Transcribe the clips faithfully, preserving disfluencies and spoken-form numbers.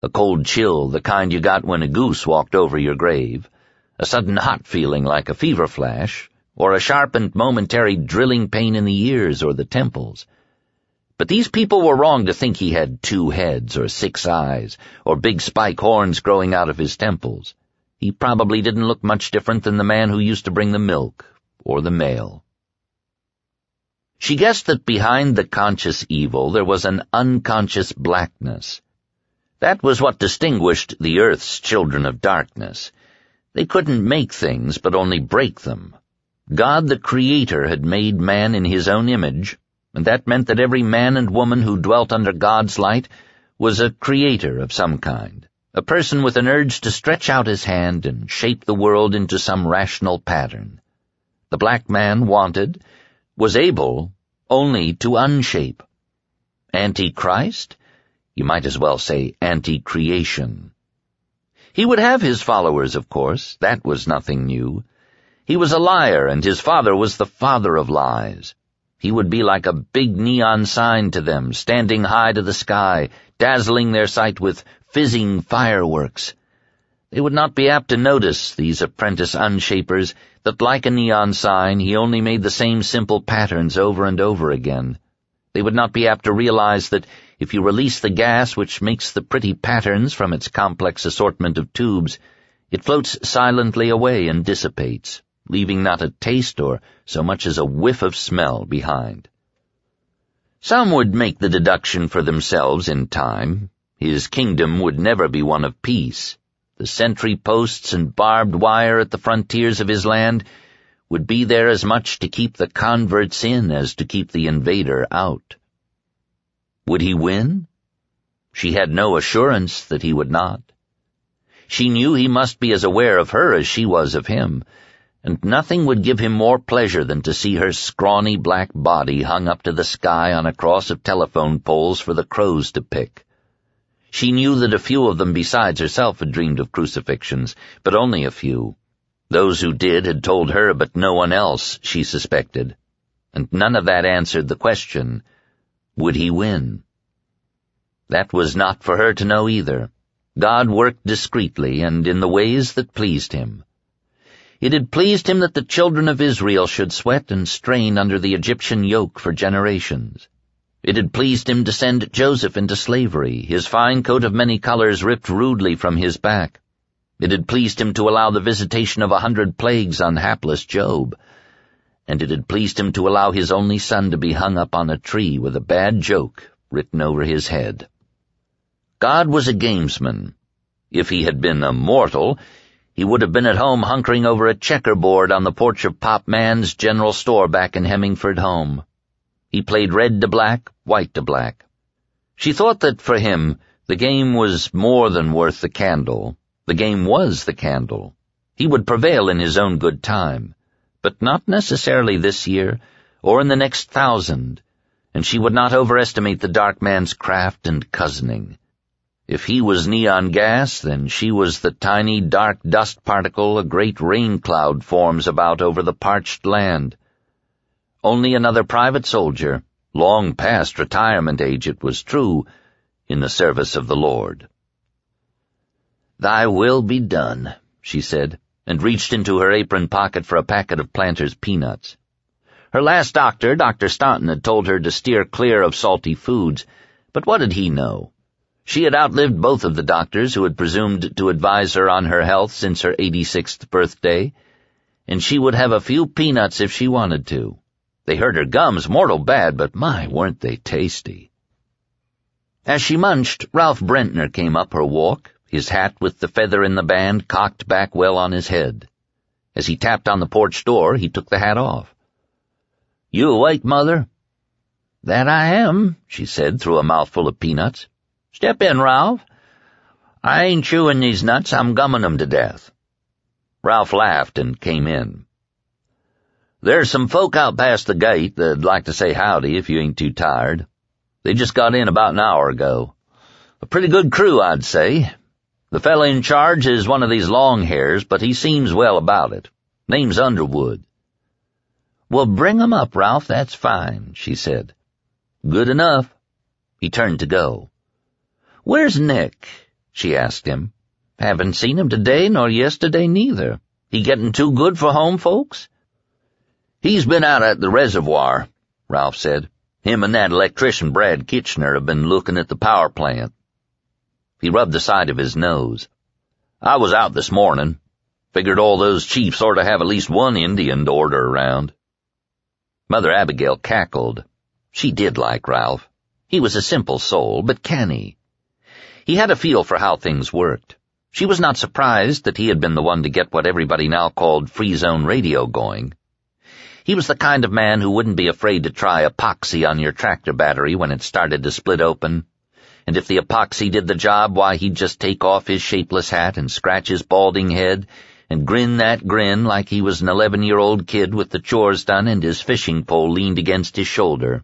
A cold chill, the kind you got when a goose walked over your grave, a sudden hot feeling like a fever flash, or a sharp and momentary drilling pain in the ears or the temples. But these people were wrong to think he had two heads or six eyes or big spike horns growing out of his temples. He probably didn't look much different than the man who used to bring the milk or the mail. She guessed that behind the conscious evil there was an unconscious blackness. That was what distinguished the earth's children of darkness. They couldn't make things, but only break them. God the Creator had made man in his own image, and that meant that every man and woman who dwelt under God's light was a creator of some kind, a person with an urge to stretch out his hand and shape the world into some rational pattern. The black man wanted, was able, only to unshape. Antichrist? You might as well say anti-creation. He would have his followers, of course. That was nothing new. He was a liar, and his father was the father of lies. He would be like a big neon sign to them, standing high to the sky, dazzling their sight with fizzing fireworks. They would not be apt to notice, these apprentice unshapers, that like a neon sign he only made the same simple patterns over and over again. They would not be apt to realize that if you release the gas which makes the pretty patterns from its complex assortment of tubes, it floats silently away and dissipates, leaving not a taste or so much as a whiff of smell behind. Some would make the deduction for themselves in time. His kingdom would never be one of peace. The sentry posts and barbed wire at the frontiers of his land would be there as much to keep the converts in as to keep the invader out. Would he win? She had no assurance that he would not. She knew he must be as aware of her as she was of him, and nothing would give him more pleasure than to see her scrawny black body hung up to the sky on a cross of telephone poles for the crows to pick. She knew that a few of them besides herself had dreamed of crucifixions, but only a few. Those who did had told her, but no one else, she suspected. And none of that answered the question, would he win? That was not for her to know either. God worked discreetly and in the ways that pleased him. It had pleased him that the children of Israel should sweat and strain under the Egyptian yoke for generations. It had pleased him to send Joseph into slavery, his fine coat of many colors ripped rudely from his back. It had pleased him to allow the visitation of a hundred plagues on hapless Job. And it had pleased him to allow his only son to be hung up on a tree with a bad joke written over his head. God was a gamesman. If he had been a mortal, he would have been at home hunkering over a checkerboard on the porch of Pop Man's general store back in Hemmingford home. He played red to black, white to black. She thought that for him the game was more than worth the candle. The game was the candle. He would prevail in his own good time, but not necessarily this year or in the next thousand, and she would not overestimate the dark man's craft and cozening. If he was neon gas, then she was the tiny dark dust particle a great rain cloud forms about over the parched land. Only another private soldier, long past retirement age it was true, in the service of the Lord. "Thy will be done," she said, and reached into her apron pocket for a packet of Planters peanuts. Her last doctor, Doctor Staunton, had told her to steer clear of salty foods, but what did he know? She had outlived both of the doctors who had presumed to advise her on her health since her eighty-sixth birthday, and she would have a few peanuts if she wanted to. They hurt her gums mortal bad, but my, weren't they tasty. As she munched, Ralph Brentner came up her walk, his hat with the feather in the band cocked back well on his head. As he tapped on the porch door, he took the hat off. "You awake, Mother?" "That I am," she said through a mouthful of peanuts. "Step in, Ralph." "I ain't chewing these nuts, I'm gumming 'em to death." Ralph laughed and came in. "There's some folk out past the gate that'd like to say howdy if you ain't too tired. They just got in about an hour ago. A pretty good crew, I'd say. The fella in charge is one of these long hairs, but he seems well about it. Name's Underwood." "Well, bring 'em up, Ralph, that's fine," she said. "Good enough." He turned to go. "Where's Nick?" she asked him. "Haven't seen him today nor yesterday neither. He getting too good for home folks?" "He's been out at the reservoir," Ralph said. "Him and that electrician Brad Kitchener have been looking at the power plant." He rubbed the side of his nose. "I was out this morning. Figured all those chiefs ought to have at least one Indian to order around." Mother Abigail cackled. She did like Ralph. He was a simple soul, but canny. He had a feel for how things worked. She was not surprised that he had been the one to get what everybody now called free-zone radio going. He was the kind of man who wouldn't be afraid to try epoxy on your tractor battery when it started to split open. And if the epoxy did the job, why, he'd just take off his shapeless hat and scratch his balding head and grin that grin like he was an eleven-year-old kid with the chores done and his fishing pole leaned against his shoulder.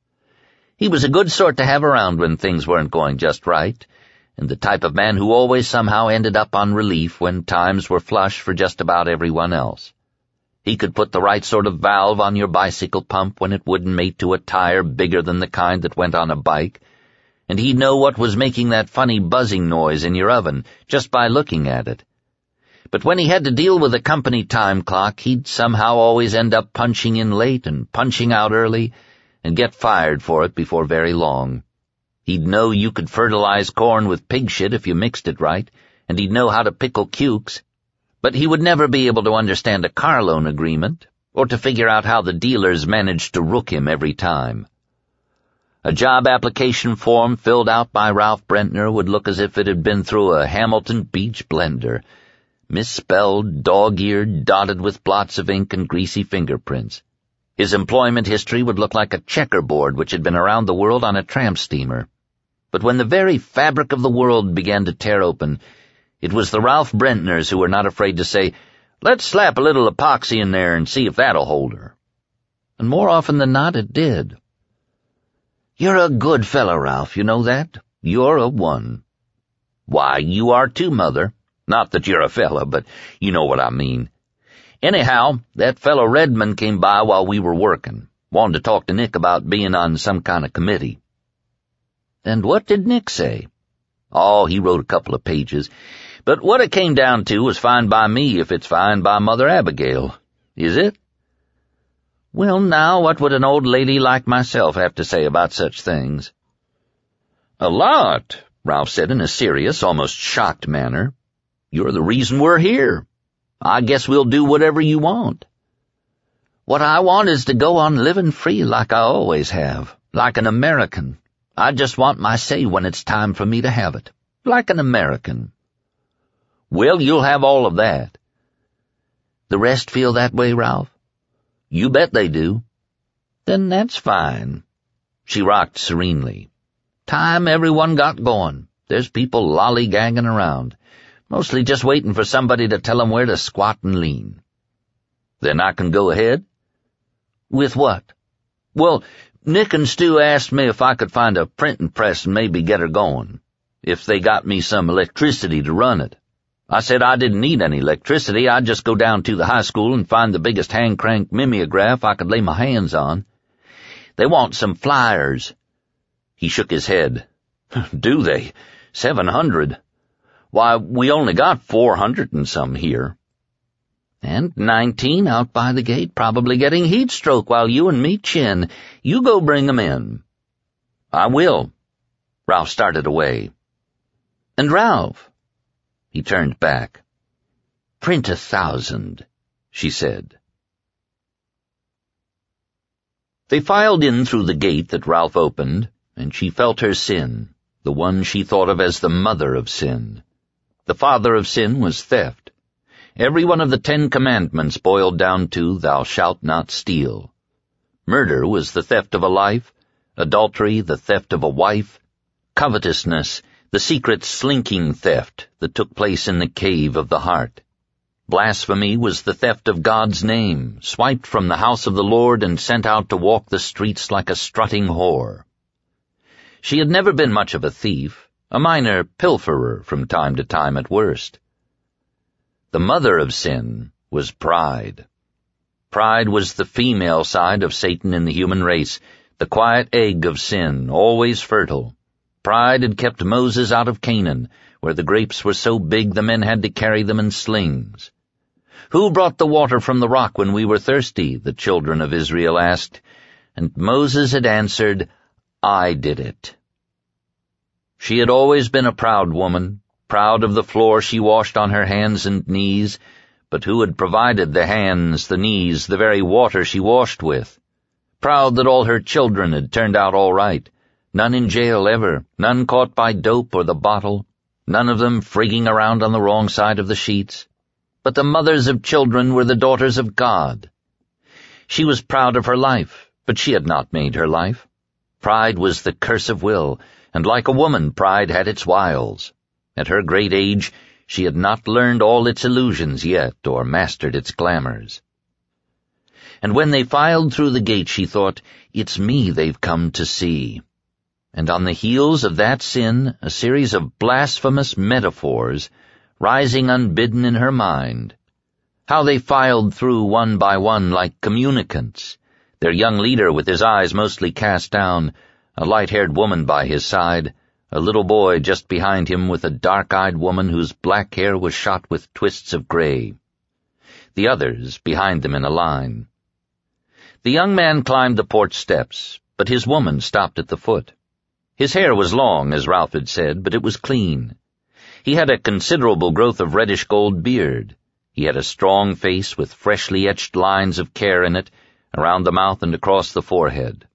He was a good sort to have around when things weren't going just right, and the type of man who always somehow ended up on relief when times were flush for just about everyone else. He could put the right sort of valve on your bicycle pump when it wouldn't mate to a tire bigger than the kind that went on a bike, and he'd know what was making that funny buzzing noise in your oven just by looking at it. But when he had to deal with a company time clock, he'd somehow always end up punching in late and punching out early and get fired for it before very long. He'd know you could fertilize corn with pig shit if you mixed it right, and he'd know how to pickle cukes, but he would never be able to understand a car loan agreement or to figure out how the dealers managed to rook him every time. A job application form filled out by Ralph Brentner would look as if it had been through a Hamilton Beach blender, misspelled, dog-eared, dotted with blots of ink and greasy fingerprints. His employment history would look like a checkerboard which had been around the world on a tramp steamer. But when the very fabric of the world began to tear open, it was the Ralph Brentners who were not afraid to say, "Let's slap a little epoxy in there and see if that'll hold her." And more often than not it did. "You're a good fellow, Ralph, you know that? You're a one." "Why, you are too, Mother. Not that you're a fella, but you know what I mean. Anyhow, that fellow Redmond came by while we were working. Wanted to talk to Nick about being on some kind of committee." "And what did Nick say?" "Oh, he wrote a couple of pages. But what it came down to was fine by me if it's fine by Mother Abigail. Is it?" "Well, now, what would an old lady like myself have to say about such things?" "A lot," Ralph said in a serious, almost shocked manner. "You're the reason we're here. I guess we'll do whatever you want." "What I want is to go on living free like I always have, like an American. I just want my say when it's time for me to have it, like an American." "Well, you'll have all of that." "The rest feel that way, Ralph?" "You bet they do." "Then that's fine." She rocked serenely. "Time everyone got going. There's people lollygagging around, mostly just waiting for somebody to tell them where to squat and lean." "Then I can go ahead?" "With what?" "Well, Nick and Stu asked me if I could find a printing press and maybe get her going, if they got me some electricity to run it. I said I didn't need any electricity. I'd just go down to the high school and find the biggest hand-crank mimeograph I could lay my hands on. They want some flyers." He shook his head. "Do they? Seven hundred? Why, we only got four hundred and some here." "And nineteen out by the gate, probably getting heat stroke while you and me chin. You go bring 'em in." "I will." Ralph started away. "And Ralph." He turned back. "Print a thousand," she said. They filed in through the gate that Ralph opened, and she felt her sin, the one she thought of as the mother of sin. The father of sin was theft. Every one of the Ten Commandments boiled down to, "Thou shalt not steal." Murder was the theft of a life, adultery the theft of a wife, covetousness the secret slinking theft that took place in the cave of the heart. Blasphemy was the theft of God's name, swiped from the house of the Lord and sent out to walk the streets like a strutting whore. She had never been much of a thief, a minor pilferer from time to time at worst. The mother of sin was pride. Pride was the female side of Satan in the human race, the quiet egg of sin, always fertile. Pride had kept Moses out of Canaan, where the grapes were so big the men had to carry them in slings. Who brought the water from the rock when we were thirsty? The children of Israel asked, and Moses had answered, I did it. She had always been a proud woman, proud of the floor she washed on her hands and knees, but who had provided the hands, the knees, the very water she washed with? Proud that all her children had turned out all right, none in jail ever, none caught by dope or the bottle, none of them frigging around on the wrong side of the sheets. But the mothers of children were the daughters of God. She was proud of her life, but she had not made her life. Pride was the curse of will, and like a woman, pride had its wiles. At her great age, she had not learned all its illusions yet, or mastered its glamours. And when they filed through the gate, she thought, it's me they've come to see. And on the heels of that sin, a series of blasphemous metaphors rising unbidden in her mind. How they filed through one by one like communicants, their young leader with his eyes mostly cast down, a light-haired woman by his side, a little boy just behind him with a dark-eyed woman whose black hair was shot with twists of gray. The others behind them in a line. The young man climbed the porch steps, but his woman stopped at the foot. His hair was long, as Ralph had said, but it was clean. He had a considerable growth of reddish-gold beard. He had a strong face with freshly etched lines of care in it, around the mouth and across the forehead.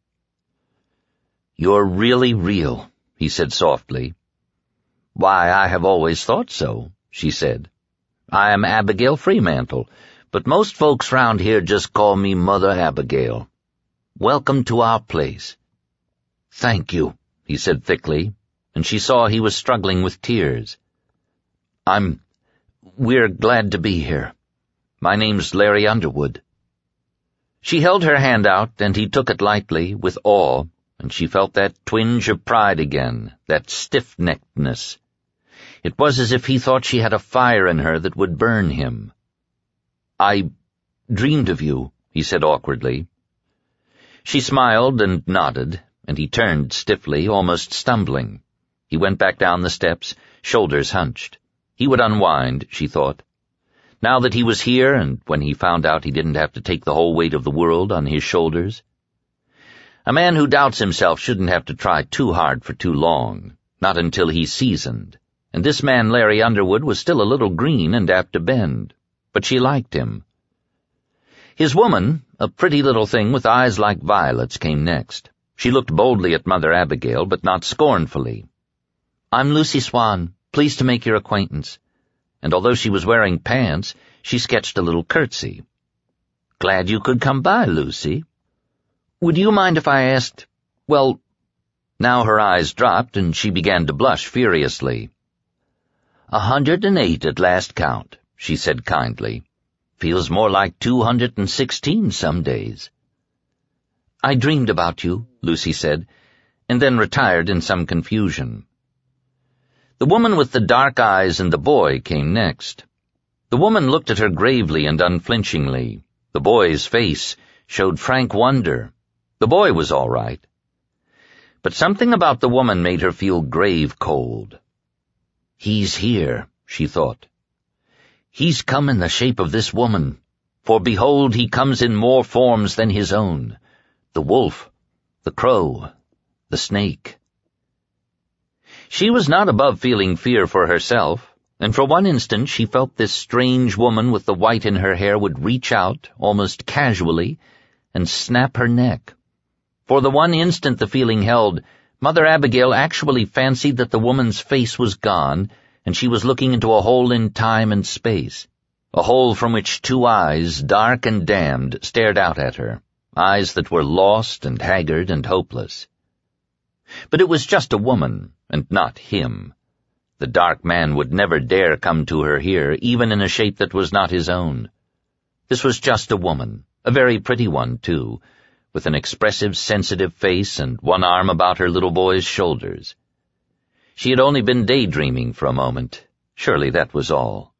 "You're really real," he said softly. "Why, I have always thought so," she said. "I am Abigail Freemantle, but most folks round here just call me Mother Abigail. Welcome to our place." "Thank you," he said thickly, and she saw he was struggling with tears. I'm... we're glad to be here. My name's Larry Underwood." She held her hand out, and he took it lightly, with awe, and she felt that twinge of pride again, that stiff-neckedness. It was as if he thought she had a fire in her that would burn him. "I dreamed of you," he said awkwardly. She smiled and nodded, and he turned stiffly, almost stumbling. He went back down the steps, shoulders hunched. He would unwind, she thought. Now that he was here, and when he found out he didn't have to take the whole weight of the world on his shoulders. A man who doubts himself shouldn't have to try too hard for too long, not until he's seasoned. And this man, Larry Underwood, was still a little green and apt to bend. But she liked him. His woman, a pretty little thing with eyes like violets, came next. She looked boldly at Mother Abigail, but not scornfully. "I'm Lucy Swan, pleased to make your acquaintance." And although she was wearing pants, she sketched a little curtsy. "Glad you could come by, Lucy. Would you mind if I asked, well..." Now her eyes dropped, and she began to blush furiously. "A hundred and eight at last count," she said kindly. "Feels more like two hundred and sixteen some days." "I dreamed about you," Lucy said, and then retired in some confusion. The woman with the dark eyes and the boy came next. The woman looked at her gravely and unflinchingly. The boy's face showed frank wonder. The boy was all right. But something about the woman made her feel grave cold. "He's here," she thought. "He's come in the shape of this woman, for behold, he comes in more forms than his own. The wolf, the crow, the snake." She was not above feeling fear for herself, and for one instant she felt this strange woman with the white in her hair would reach out, almost casually, and snap her neck. For the one instant the feeling held, Mother Abigail actually fancied that the woman's face was gone, and she was looking into a hole in time and space, a hole from which two eyes, dark and damned, stared out at her, eyes that were lost and haggard and hopeless. But it was just a woman, and not him. The dark man would never dare come to her here, even in a shape that was not his own. This was just a woman, a very pretty one, too, with an expressive, sensitive face and one arm about her little boy's shoulders. She had only been daydreaming for a moment. Surely that was all.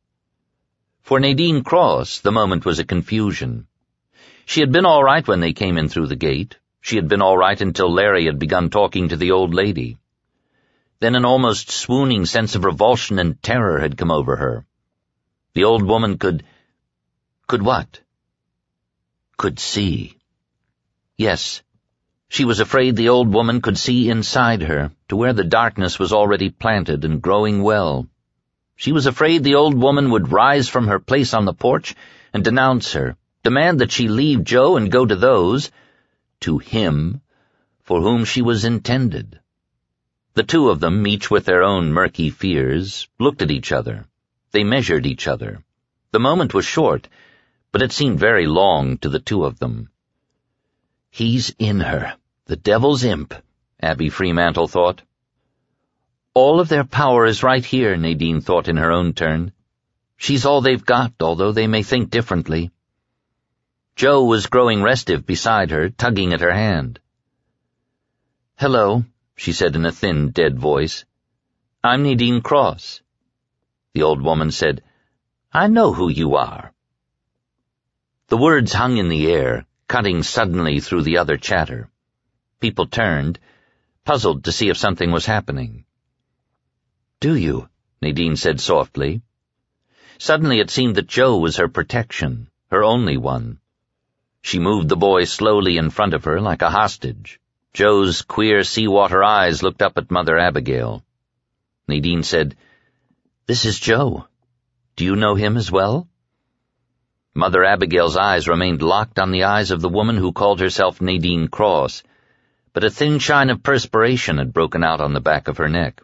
For Nadine Cross, the moment was a confusion. She had been all right when they came in through the gate. She had been all right until Larry had begun talking to the old lady. Then an almost swooning sense of revulsion and terror had come over her. The old woman could... Could what? Could see. Yes, she was afraid the old woman could see inside her, to where the darkness was already planted and growing well. She was afraid the old woman would rise from her place on the porch and denounce her, demand that she leave Joe and go to those, to him, for whom she was intended. The two of them, each with their own murky fears, looked at each other. They measured each other. The moment was short, but it seemed very long to the two of them. He's in her, the devil's imp, Abby Fremantle thought. All of their power is right here, Nadine thought in her own turn. She's all they've got, although they may think differently. Joe was growing restive beside her, tugging at her hand. "Hello," she said in a thin, dead voice. "I'm Nadine Cross." The old woman said, "I know who you are." The words hung in the air, cutting suddenly through the other chatter. People turned, puzzled to see if something was happening. "Do you?" Nadine said softly. Suddenly it seemed that Joe was her protection, her only one. She moved the boy slowly in front of her like a hostage. Joe's queer seawater eyes looked up at Mother Abigail. Nadine said, "This is Joe. Do you know him as well?" Mother Abigail's eyes remained locked on the eyes of the woman who called herself Nadine Cross, but a thin shine of perspiration had broken out on the back of her neck.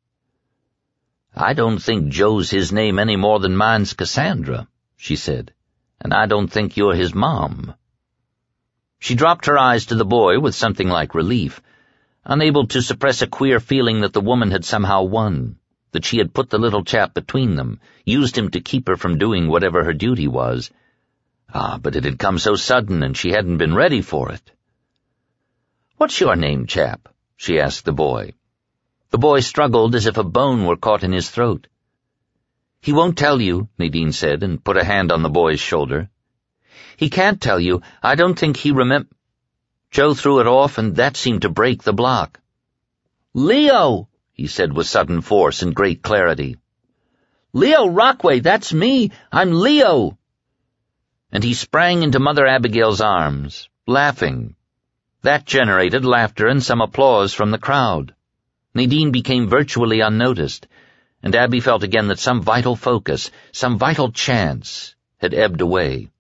"I don't think Joe's his name any more than mine's Cassandra," she said, "and I don't think you're his mom." She dropped her eyes to the boy with something like relief, unable to suppress a queer feeling that the woman had somehow won, that she had put the little chap between them, used him to keep her from doing whatever her duty was. Ah, but it had come so sudden, and she hadn't been ready for it. "What's your name, chap?" she asked the boy. The boy struggled as if a bone were caught in his throat. "He won't tell you," Nadine said, and put a hand on the boy's shoulder. "He can't tell you. I don't think he remem—" Joe threw it off, and that seemed to break the block. "Leo!" he said with sudden force and great clarity. "Leo Rockway, that's me! I'm Leo!" And he sprang into Mother Abigail's arms, laughing. That generated laughter and some applause from the crowd. Nadine became virtually unnoticed, and Abby felt again that some vital focus, some vital chance, had ebbed away.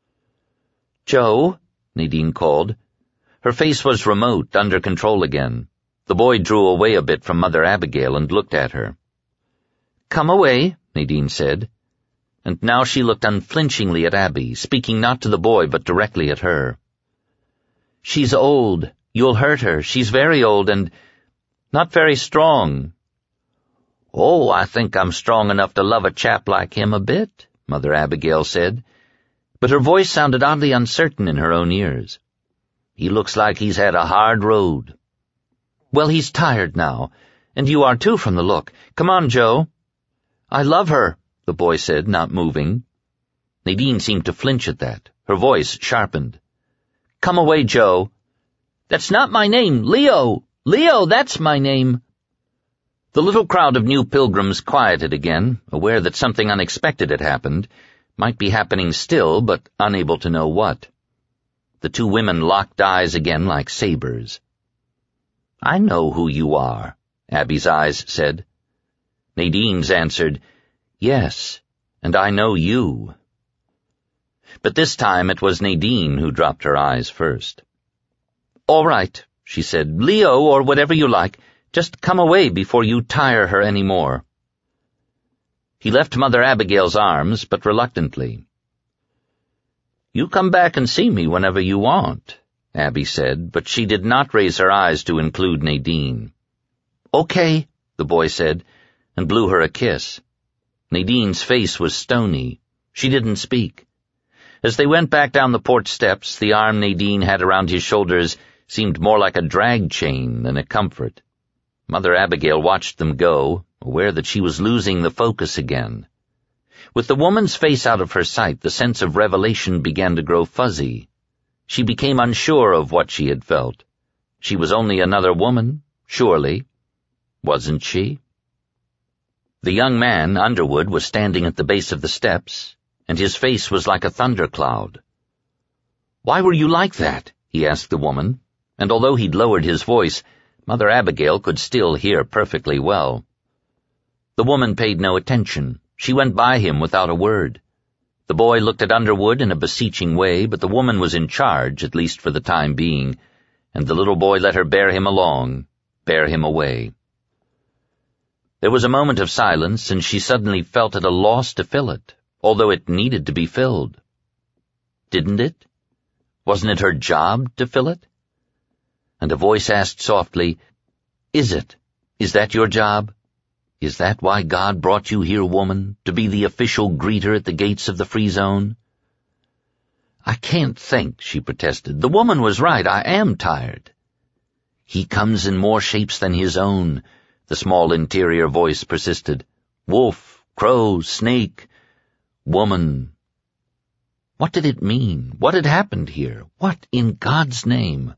"Joe," Nadine called. Her face was remote, under control again. The boy drew away a bit from Mother Abigail and looked at her. "Come away," Nadine said. And now she looked unflinchingly at Abby, speaking not to the boy but directly at her. "She's old. You'll hurt her. She's very old and not very strong." "Oh, I think I'm strong enough to love a chap like him a bit," Mother Abigail said, but her voice sounded oddly uncertain in her own ears. "He looks like he's had a hard road." "Well, he's tired now, and you are too from the look. Come on, Joe." "I love her," the boy said, not moving. Nadine seemed to flinch at that. Her voice sharpened. "Come away, Joe." "That's not my name, Leo! Leo, that's my name!" The little crowd of new pilgrims quieted again, aware that something unexpected had happened, might be happening still, but unable to know what. The two women locked eyes again like sabers. "I know who you are," Abby's eyes said. Nadine's answered, "Yes, and I know you." But this time it was Nadine who dropped her eyes first. "All right," she said, "Leo, or whatever you like, just come away before you tire her any more." He left Mother Abigail's arms, but reluctantly. "You come back and see me whenever you want," Abby said, but she did not raise her eyes to include Nadine. "Okay," the boy said, and blew her a kiss. Nadine's face was stony. She didn't speak. As they went back down the porch steps, the arm Nadine had around his shoulders seemed more like a drag chain than a comfort. Mother Abigail watched them go, aware that she was losing the focus again. With the woman's face out of her sight, the sense of revelation began to grow fuzzy. She became unsure of what she had felt. She was only another woman, surely. wasn't she? The young man, Underwood, was standing at the base of the steps, and his face was like a thundercloud. "Why were you like that?" he asked the woman, and although he'd lowered his voice, Mother Abigail could still hear perfectly well. The woman paid no attention. She went by him without a word. The boy looked at Underwood in a beseeching way, but the woman was in charge, at least for the time being, and the little boy let her bear him along, bear him away. There was a moment of silence, and she suddenly felt at a loss to fill it, although it needed to be filled. Didn't it? Wasn't it her job to fill it? And a voice asked softly, "Is it? Is that your job? Is that why God brought you here, woman, to be the official greeter at the gates of the free zone?" "I can't think," she protested. "The woman was right. I am tired." "He comes in more shapes than his own," the small interior voice persisted. "Wolf, crow, snake, woman." What did it mean? What had happened here? What, in God's name?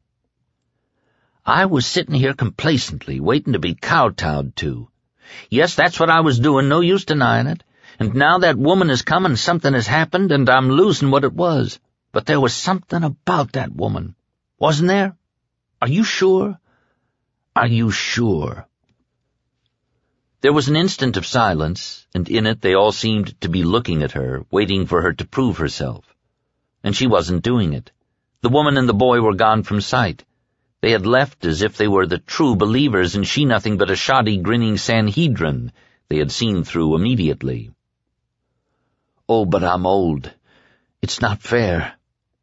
"I was sitting here complacently, waiting to be kowtowed to. Yes, that's what I was doing, no use denying it. And now that woman has come and something has happened, and I'm losing what it was. But there was something about that woman. Wasn't there? Are you sure? Are you sure?" There was an instant of silence, and in it they all seemed to be looking at her, waiting for her to prove herself. And she wasn't doing it. The woman and the boy were gone from sight. They had left as if they were the true believers, and she nothing but a shoddy, grinning Sanhedrin they had seen through immediately. "Oh, but I'm old. It's not fair."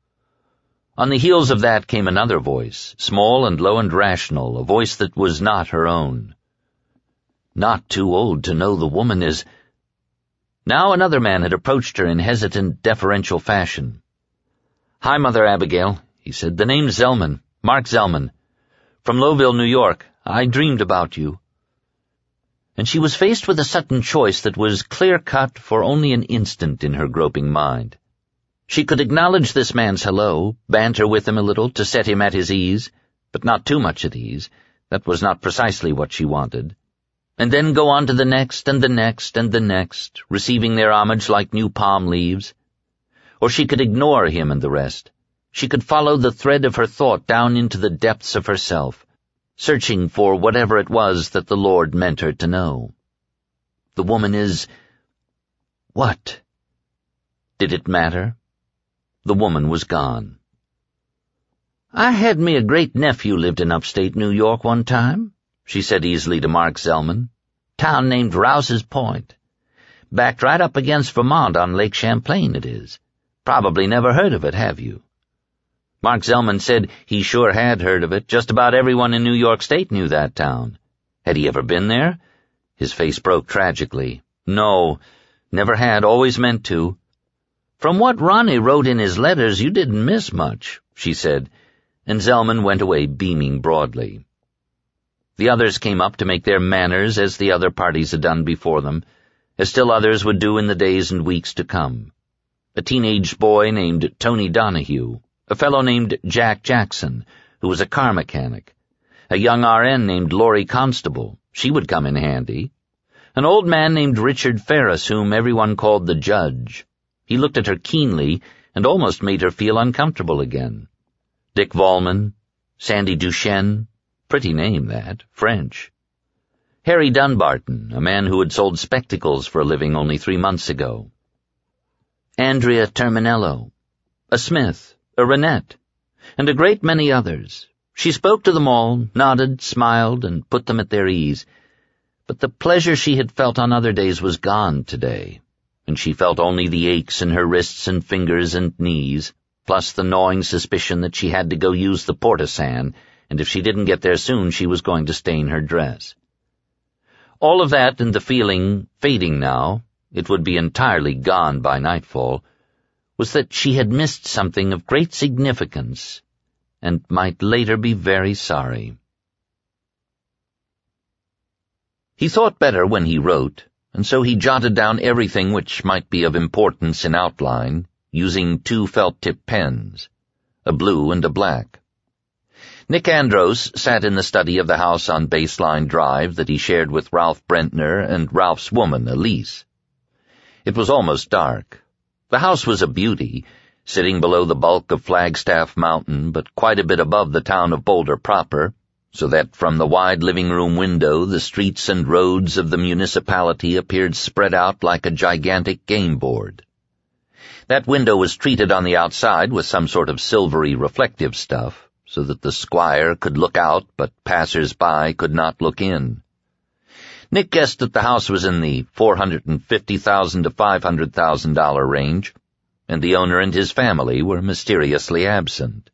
On the heels of that came another voice, small and low and rational, a voice that was not her own. "Not too old to know the woman is—" Now another man had approached her in hesitant, deferential fashion. "Hi, Mother Abigail," he said. "The name's Zellman. Mark Zellman. From Lowville, New York. I dreamed about you." And she was faced with a sudden choice that was clear-cut for only an instant in her groping mind. She could acknowledge this man's hello, banter with him a little to set him at his ease, but not too much at ease. That was not precisely what she wanted. And then go on to the next and the next and the next, receiving their homage like new palm leaves. Or she could ignore him and the rest. She could follow the thread of her thought down into the depths of herself, searching for whatever it was that the Lord meant her to know. The woman is— What? Did it matter? The woman was gone. "I had me a great-nephew lived in upstate New York one time," she said easily to Mark Zellman. "Town named Rouse's Point. Backed right up against Vermont on Lake Champlain it is. Probably never heard of it, have you?" Mark Zellman said he sure had heard of it. Just about everyone in New York State knew that town. Had he ever been there? His face broke tragically. "No, never had, always meant to." "From what Ronnie wrote in his letters, you didn't miss much," she said, and Zellman went away beaming broadly. The others came up to make their manners as the other parties had done before them, as still others would do in the days and weeks to come. A teenage boy named Tony Donahue, a fellow named Jack Jackson, who was a car mechanic, a young R N named Laurie Constable, she would come in handy, an old man named Richard Ferris, whom everyone called the Judge. He looked at her keenly and almost made her feel uncomfortable again. Dick Vollman, Sandy Duchesne, pretty name that, French. Harry Dunbarton, a man who had sold spectacles for a living only three months ago. Andrea Terminello, a Smith, a Renette, and a great many others. She spoke to them all, nodded, smiled, and put them at their ease. But the pleasure she had felt on other days was gone today, and she felt only the aches in her wrists and fingers and knees, plus the gnawing suspicion that she had to go use the portisan, and if she didn't get there soon she was going to stain her dress. All of that and the feeling, fading now, it would be entirely gone by nightfall, was that she had missed something of great significance and might later be very sorry. He thought better when he wrote, and so he jotted down everything which might be of importance in outline, using two felt-tip pens, a blue and a black. Nick Andros sat in the study of the house on Baseline Drive that he shared with Ralph Brentner and Ralph's woman, Elise. It was almost dark. The house was a beauty, sitting below the bulk of Flagstaff Mountain, but quite a bit above the town of Boulder proper, so that from the wide living room window the streets and roads of the municipality appeared spread out like a gigantic game board. That window was treated on the outside with some sort of silvery reflective stuff, so that the squire could look out but passers-by could not look in. Nick guessed that the house was in the four hundred fifty thousand dollars to five hundred thousand dollars range, and the owner and his family were mysteriously absent.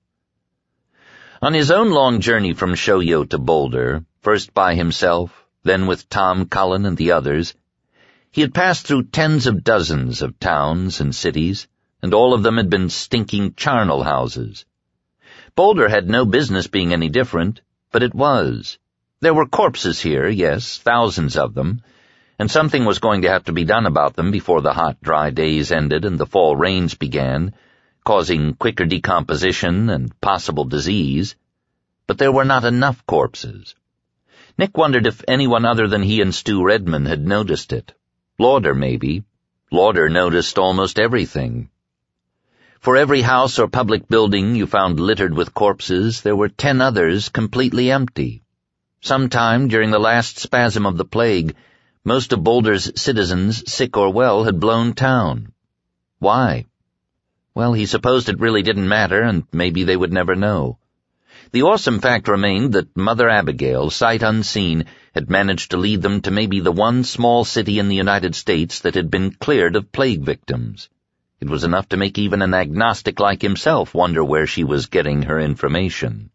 On his own long journey from Shoyo to Boulder, first by himself, then with Tom Cullen and the others, he had passed through tens of dozens of towns and cities, and all of them had been stinking charnel houses. Boulder had no business being any different, but it was. There were corpses here, yes, thousands of them, and something was going to have to be done about them before the hot, dry days ended and the fall rains began, causing quicker decomposition and possible disease. But there were not enough corpses. Nick wondered if anyone other than he and Stu Redman had noticed it. Lauder, maybe. Lauder noticed almost everything. For every house or public building you found littered with corpses, there were ten others completely empty. Sometime during the last spasm of the plague, most of Boulder's citizens, sick or well, had blown town. Why? Well, he supposed it really didn't matter, and maybe they would never know. The awesome fact remained that Mother Abigail, sight unseen, had managed to lead them to maybe the one small city in the United States that had been cleared of plague victims. It was enough to make even an agnostic like himself wonder where she was getting her information.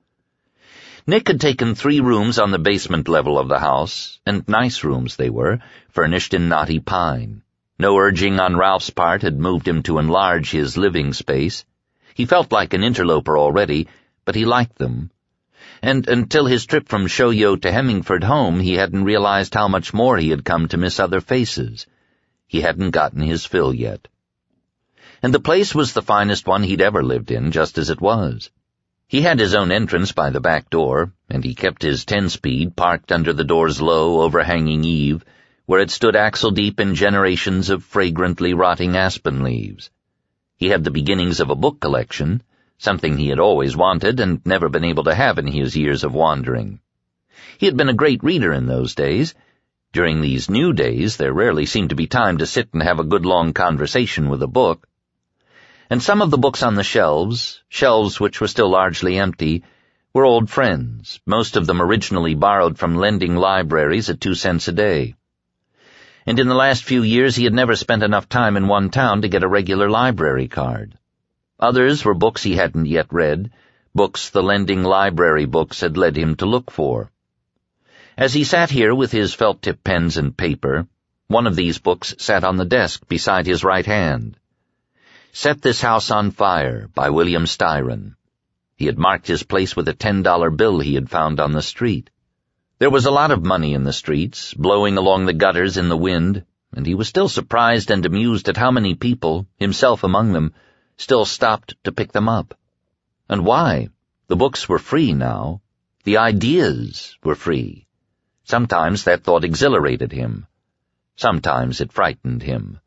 Nick had taken three rooms on the basement level of the house, and nice rooms they were, furnished in knotty pine. No urging on Ralph's part had moved him to enlarge his living space. He felt like an interloper already, but he liked them. And until his trip from Shoyo to Hemingford home, he hadn't realized how much more he had come to miss other faces. He hadn't gotten his fill yet. And the place was the finest one he'd ever lived in, just as it was. He had his own entrance by the back door, and he kept his ten-speed parked under the door's low, overhanging eave, where it stood axle-deep in generations of fragrantly rotting aspen leaves. He had the beginnings of a book collection, something he had always wanted and never been able to have in his years of wandering. He had been a great reader in those days. During these new days, there rarely seemed to be time to sit and have a good long conversation with a book. And some of the books on the shelves, shelves which were still largely empty, were old friends, most of them originally borrowed from lending libraries at two cents a day. And in the last few years he had never spent enough time in one town to get a regular library card. Others were books he hadn't yet read, books the lending library books had led him to look for. As he sat here with his felt-tip pens and paper, one of these books sat on the desk beside his right hand. Set This House on Fire by William Styron. He had marked his place with a ten dollar bill he had found on the street. There was a lot of money in the streets, blowing along the gutters in the wind, and he was still surprised and amused at how many people, himself among them, still stopped to pick them up. And why? The books were free now. The ideas were free. Sometimes that thought exhilarated him. Sometimes it frightened him.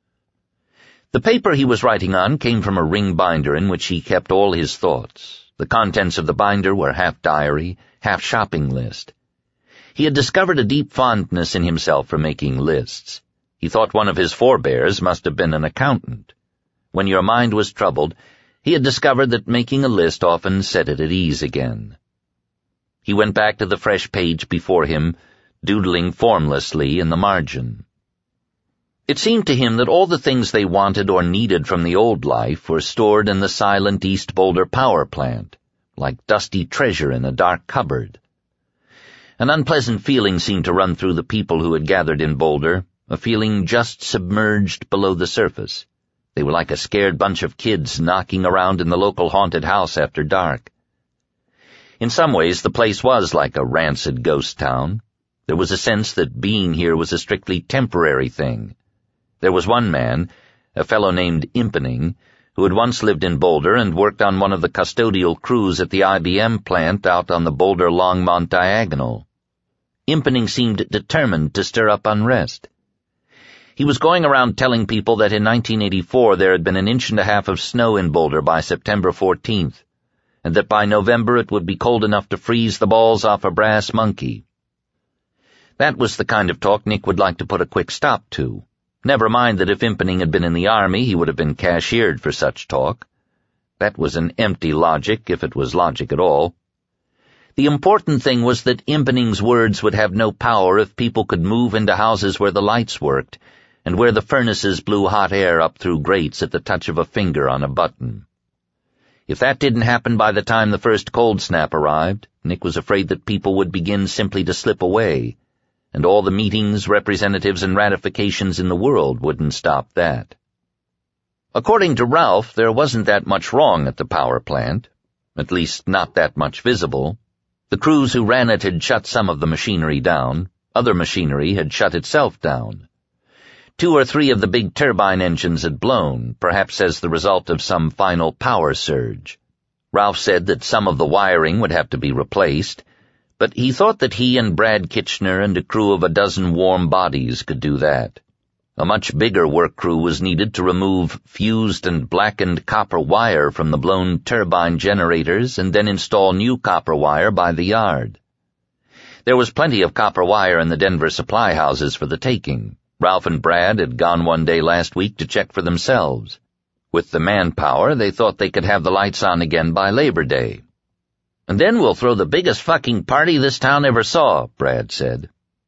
The paper he was writing on came from a ring binder in which he kept all his thoughts. The contents of the binder were half diary, half shopping list. He had discovered a deep fondness in himself for making lists. He thought one of his forebears must have been an accountant. When your mind was troubled, he had discovered that making a list often set it at ease again. He went back to the fresh page before him, doodling formlessly in the margin. It seemed to him that all the things they wanted or needed from the old life were stored in the silent East Boulder power plant, like dusty treasure in a dark cupboard. An unpleasant feeling seemed to run through the people who had gathered in Boulder, a feeling just submerged below the surface. They were like a scared bunch of kids knocking around in the local haunted house after dark. In some ways, the place was like a rancid ghost town. There was a sense that being here was a strictly temporary thing. There was one man, a fellow named Impening, who had once lived in Boulder and worked on one of the custodial crews at the I B M plant out on the Boulder-Longmont Diagonal. Impening seemed determined to stir up unrest. He was going around telling people that in nineteen eighty-four there had been an inch and a half of snow in Boulder by September fourteenth, and that by November it would be cold enough to freeze the balls off a brass monkey. That was the kind of talk Nick would like to put a quick stop to. Never mind that if Impening had been in the Army, he would have been cashiered for such talk. That was an empty logic, if it was logic at all. The important thing was that Impening's words would have no power if people could move into houses where the lights worked, and where the furnaces blew hot air up through grates at the touch of a finger on a button. If that didn't happen by the time the first cold snap arrived, Nick was afraid that people would begin simply to slip away, and all the meetings, representatives, and ratifications in the world wouldn't stop that. According to Ralph, there wasn't that much wrong at the power plant, at least not that much visible. The crews who ran it had shut some of the machinery down, other machinery had shut itself down. Two or three of the big turbine engines had blown, perhaps as the result of some final power surge. Ralph said that some of the wiring would have to be replaced, but he thought that he and Brad Kitchener and a crew of a dozen warm bodies could do that. A much bigger work crew was needed to remove fused and blackened copper wire from the blown turbine generators and then install new copper wire by the yard. There was plenty of copper wire in the Denver supply houses for the taking. Ralph and Brad had gone one day last week to check for themselves. With the manpower, they thought they could have the lights on again by Labor Day. "And then we'll throw the biggest fucking party this town ever saw," Brad said.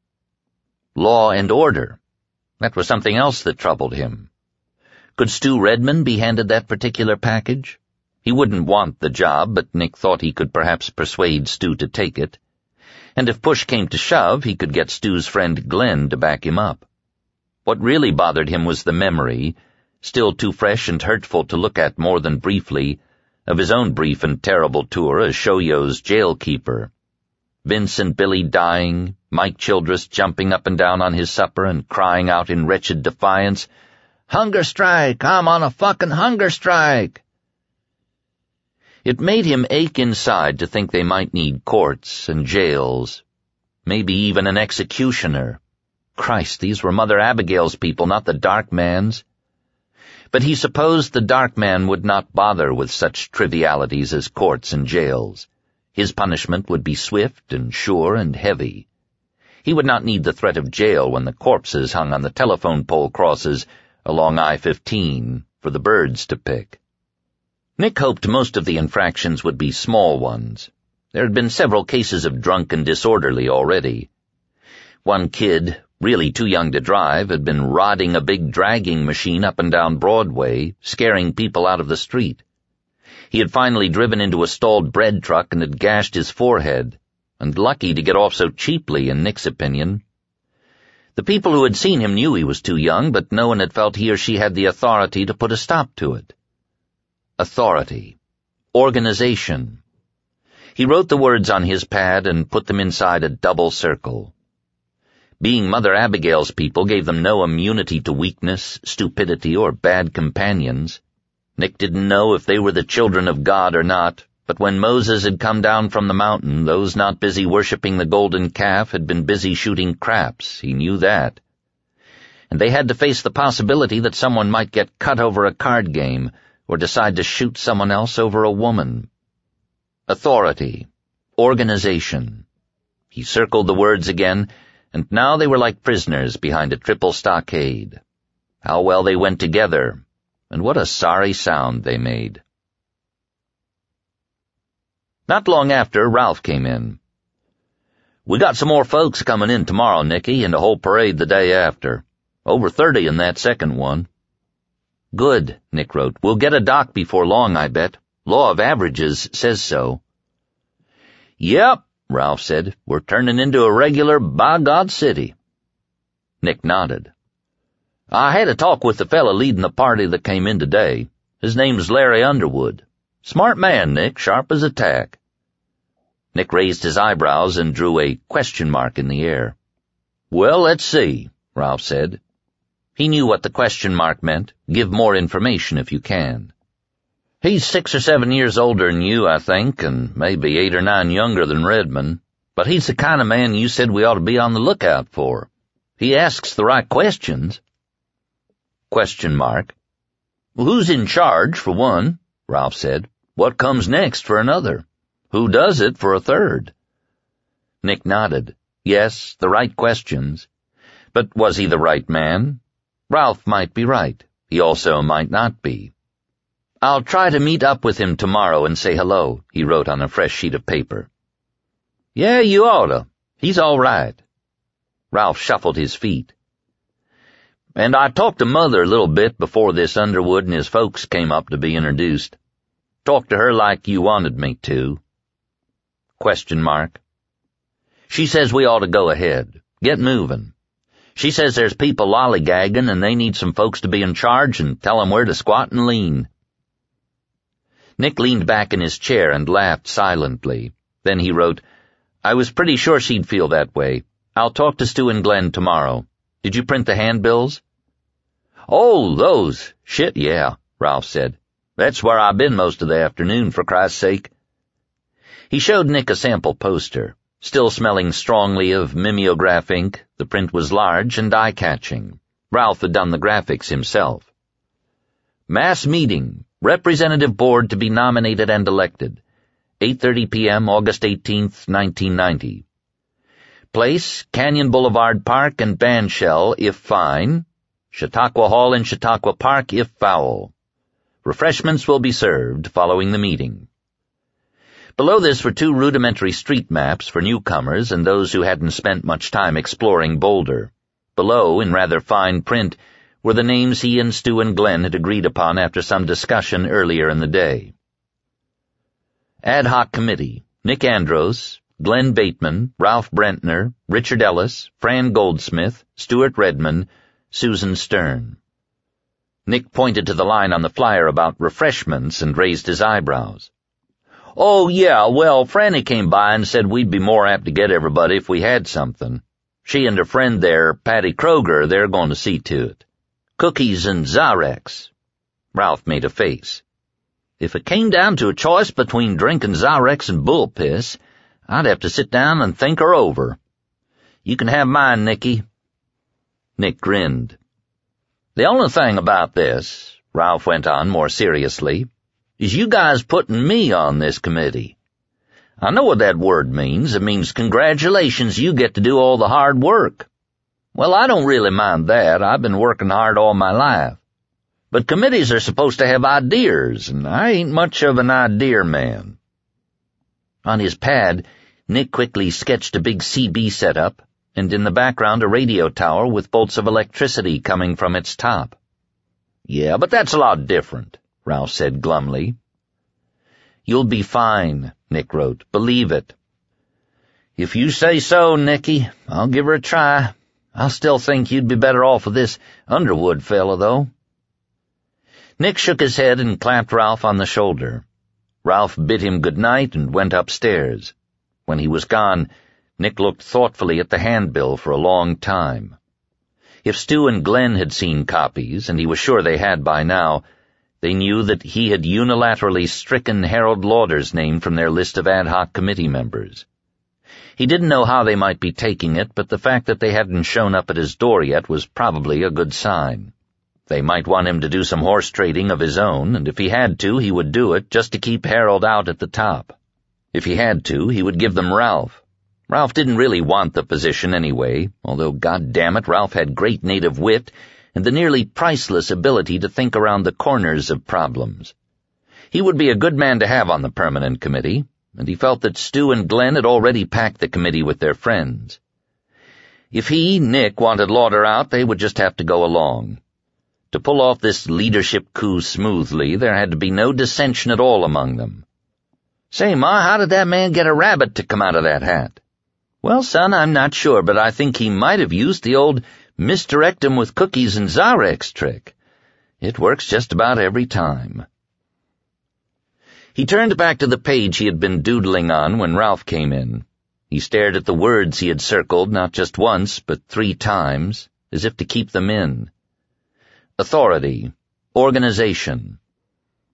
Law and order. That was something else that troubled him. Could Stu Redmond be handed that particular package? He wouldn't want the job, but Nick thought he could perhaps persuade Stu to take it. And if push came to shove, he could get Stu's friend Glenn to back him up. What really bothered him was the memory, still too fresh and hurtful to look at more than briefly, of his own brief and terrible tour as Shoyo's jailkeeper. Vince and Billy dying, Mike Childress jumping up and down on his supper and crying out in wretched defiance, "Hunger strike! I'm on a fucking hunger strike!" It made him ache inside to think they might need courts and jails, maybe even an executioner. Christ, these were Mother Abigail's people, not the Dark Man's. But he supposed the Dark Man would not bother with such trivialities as courts and jails. His punishment would be swift and sure and heavy. He would not need the threat of jail when the corpses hung on the telephone pole crosses along I fifteen for the birds to pick. Nick hoped most of the infractions would be small ones. There had been several cases of drunk and disorderly already. One kid, really too young to drive, had been rodding a big dragging machine up and down Broadway, scaring people out of the street. He had finally driven into a stalled bread truck and had gashed his forehead, and lucky to get off so cheaply, in Nick's opinion. The people who had seen him knew he was too young, but no one had felt he or she had the authority to put a stop to it. Authority. Organization. He wrote the words on his pad and put them inside a double circle. Being Mother Abigail's people gave them no immunity to weakness, stupidity, or bad companions. Nick didn't know if they were the children of God or not, but when Moses had come down from the mountain, those not busy worshipping the golden calf had been busy shooting craps. He knew that. And they had to face the possibility that someone might get cut over a card game or decide to shoot someone else over a woman. Authority. Organization. He circled the words again, and now they were like prisoners behind a triple stockade. How well they went together, and what a sorry sound they made. Not long after, Ralph came in. "We got some more folks coming in tomorrow, Nicky, and a whole parade the day after. Over thirty in that second one." "Good," Nick wrote. "We'll get a dock before long, I bet. Law of averages says so." "Yep," Ralph said. "We're turning into a regular by-God city." Nick nodded. "I had a talk with the fella leading the party that came in today. His name's Larry Underwood. Smart man, Nick, sharp as a tack." Nick raised his eyebrows and drew a question mark in the air. "Well, let's see," Ralph said. He knew what the question mark meant. Give more information if you can. He's six or seven years older than you, I think, and maybe eight or nine younger than Redmond, but he's the kind of man you said we ought to be on the lookout for. He asks the right questions. Question mark. Well, who's in charge, for one? Ralph said. What comes next, for another? Who does it, for a third? Nick nodded. Yes, the right questions. But was he the right man? Ralph might be right. He also might not be. I'll try to meet up with him tomorrow and say hello, he wrote on a fresh sheet of paper. Yeah, you oughta. He's all right. Ralph shuffled his feet. And I talked to Mother a little bit before this Underwood and his folks came up to be introduced. Talked to her like you wanted me to. Question mark. She says we ought to go ahead. Get moving. She says there's people lollygagging and they need some folks to be in charge and tell them where to squat and lean. Nick leaned back in his chair and laughed silently. Then he wrote, I was pretty sure she'd feel that way. I'll talk to Stu and Glenn tomorrow. Did you print the handbills? Oh, those. Shit, yeah, Ralph said. That's where I've been most of the afternoon, for Christ's sake. He showed Nick a sample poster. Still smelling strongly of mimeograph ink, the print was large and eye-catching. Ralph had done the graphics himself. Mass meeting. Representative Board to be nominated and elected. eight thirty p.m., August eighteenth, nineteen ninety. Place, Canyon Boulevard Park and Bandshell, if fine. Chautauqua Hall and Chautauqua Park, if foul. Refreshments will be served following the meeting. Below this were two rudimentary street maps for newcomers and those who hadn't spent much time exploring Boulder. Below, in rather fine print, were the names he and Stu and Glenn had agreed upon after some discussion earlier in the day. Ad hoc committee, Nick Andros, Glenn Bateman, Ralph Brentner, Richard Ellis, Fran Goldsmith, Stuart Redmond, Susan Stern. Nick pointed to the line on the flyer about refreshments and raised his eyebrows. Oh, yeah, well, Franny came by and said we'd be more apt to get everybody if we had something. She and her friend there, Patty Kroger, they're going to see to it. Cookies and Zarex. Ralph made a face. If it came down to a choice between drinking Zarex and bull piss, I'd have to sit down and think her over. You can have mine, Nicky. Nick grinned. The only thing about this, Ralph went on more seriously, is you guys putting me on this committee. I know what that word means. It means congratulations, you get to do all the hard work. Well, I don't really mind that. I've been working hard all my life. But committees are supposed to have ideas, and I ain't much of an idea man. On his pad, Nick quickly sketched a big C B setup, and in the background a radio tower with bolts of electricity coming from its top. Yeah, but that's a lot different, Ralph said glumly. You'll be fine, Nick wrote. Believe it. If you say so, Nicky, I'll give her a try. I'll still think you'd be better off with this Underwood fellow, though. Nick shook his head and clapped Ralph on the shoulder. Ralph bid him good night and went upstairs. When he was gone, Nick looked thoughtfully at the handbill for a long time. If Stu and Glenn had seen copies, and he was sure they had by now, they knew that he had unilaterally stricken Harold Lauder's name from their list of ad hoc committee members. He didn't know how they might be taking it, but the fact that they hadn't shown up at his door yet was probably a good sign. They might want him to do some horse trading of his own, and if he had to, he would do it, just to keep Harold out at the top. If he had to, he would give them Ralph. Ralph didn't really want the position anyway, although, goddammit, Ralph had great native wit and the nearly priceless ability to think around the corners of problems. He would be a good man to have on the permanent committee, and he felt that Stu and Glenn had already packed the committee with their friends. If he, Nick, wanted Lauder out, they would just have to go along. To pull off this leadership coup smoothly, there had to be no dissension at all among them. Say, Ma, how did that man get a rabbit to come out of that hat? Well, son, I'm not sure, but I think he might have used the old misdirect him with cookies and Zarex trick. It works just about every time. He turned back to the page he had been doodling on when Ralph came in. He stared at the words he had circled not just once, but three times, as if to keep them in. Authority. Organization.